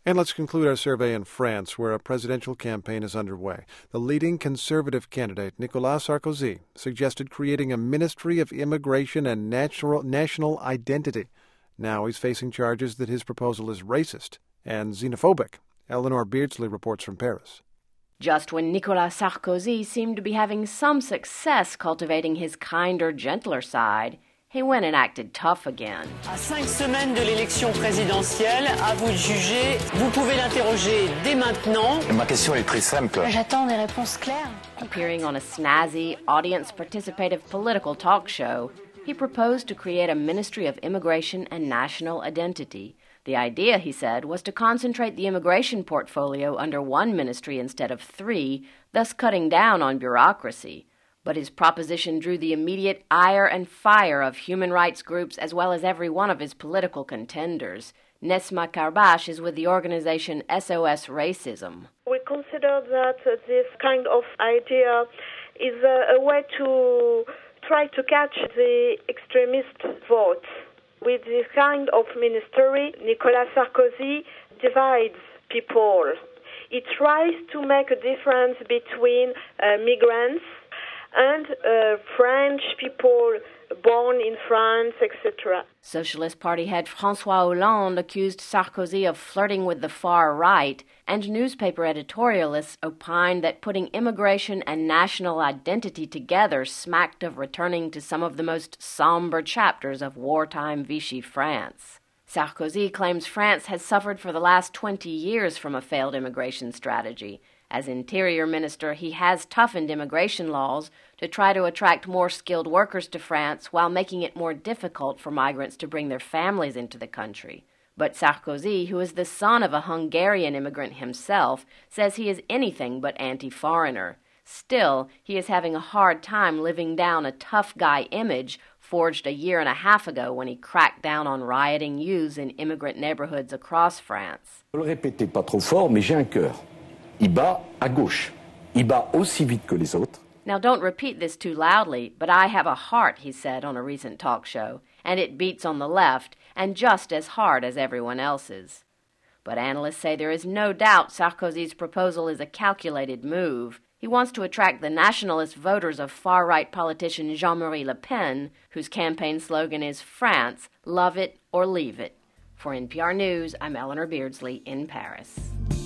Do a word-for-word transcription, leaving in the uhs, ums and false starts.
And let's conclude our survey in France, where a presidential campaign is underway. The leading conservative candidate, Nicolas Sarkozy, suggested creating a Ministry of Immigration and Natural, National Identity. Now he's facing charges that his proposal is racist and xenophobic. Eleanor Beardsley reports from Paris. Just when Nicolas Sarkozy seemed to be having some success cultivating his kinder, gentler side, he went and acted tough again. À cinq semaines de l'élection présidentielle, à vous de juger. Vous pouvez l'interroger dès maintenant. Ma question est très simple. J'attends des réponses claires. Appearing on a snazzy, audience-participative political talk show, he proposed to create a Ministry of Immigration and National Identity. The idea, he said, was to concentrate the immigration portfolio under one ministry instead of three, thus cutting down on bureaucracy. But his proposition drew the immediate ire and fire of human rights groups as well as every one of his political contenders. Nesma Karbash is with the organization S O S Racism. We consider that uh, this kind of idea is a, a way to try to catch the extremist votes. With this kind of ministry, Nicolas Sarkozy divides people. He tries to make a difference between uh, migrants and uh, French people born in France, et cetera. Socialist Party head François Hollande accused Sarkozy of flirting with the far right, and newspaper editorialists opined that putting immigration and national identity together smacked of returning to some of the most somber chapters of wartime Vichy France. Sarkozy claims France has suffered for the last twenty years from a failed immigration strategy. As Interior Minister, he has toughened immigration laws to try to attract more skilled workers to France while making it more difficult for migrants to bring their families into the country. But Sarkozy, who is the son of a Hungarian immigrant himself, says he is anything but anti-foreigner. Still, he is having a hard time living down a tough guy image forged a year and a half ago when he cracked down on rioting youths in immigrant neighborhoods across France. Ne le répétez pas trop fort, mais j'ai un cœur. Il bat à gauche. Il bat aussi vite que les autres. Now don't repeat this too loudly, but I have a heart, he said on a recent talk show, and it beats on the left, and just as hard as everyone else's. But analysts say there is no doubt Sarkozy's proposal is a calculated move. He wants to attract the nationalist voters of far-right politician Jean-Marie Le Pen, whose campaign slogan is France, love it or leave it. For N P R News, I'm Eleanor Beardsley in Paris.